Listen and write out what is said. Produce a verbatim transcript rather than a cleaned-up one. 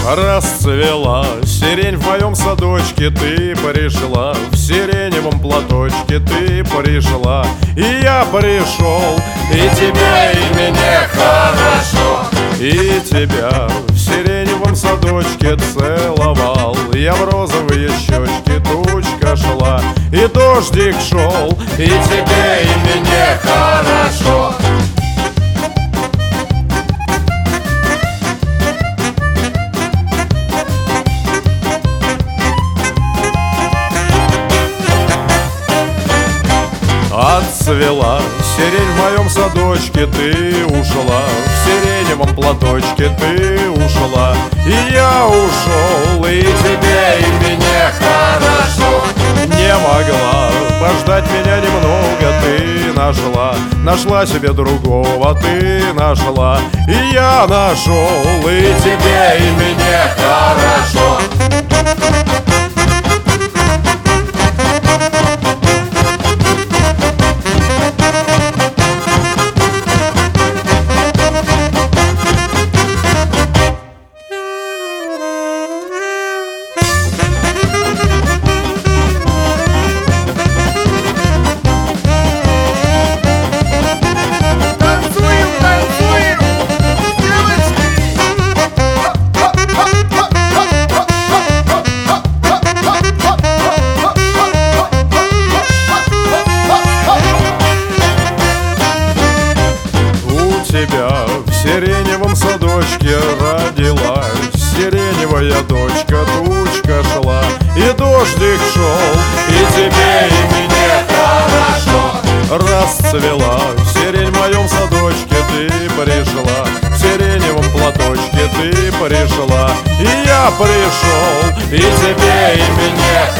Расцвела сирень в моем садочке, ты пришла, в сиреневом платочке ты пришла, и я пришел, и тебе, и мне хорошо. И тебя в сиреневом садочке целовал, я в розовые щечки, тучка шла, и дождик шел, и тебе, и мне хорошо. Отцвела сирень в моем садочке, ты ушла, в сиреневом платочке ты ушла, и я ушел, и тебе, и мне хорошо. Не могла пождать меня немного, ты нашла, нашла себе другого, ты нашла, и я нашел, и тебе, и мне хорошо. В сиреневом садочке родилась сиреневая дочка, тучка шла, и дождик шел, и тебе, и мне хорошо. Расцвела сирень в моем садочке, ты пришла, в сиреневом платочке ты пришла, и я пришел, и тебе, и мне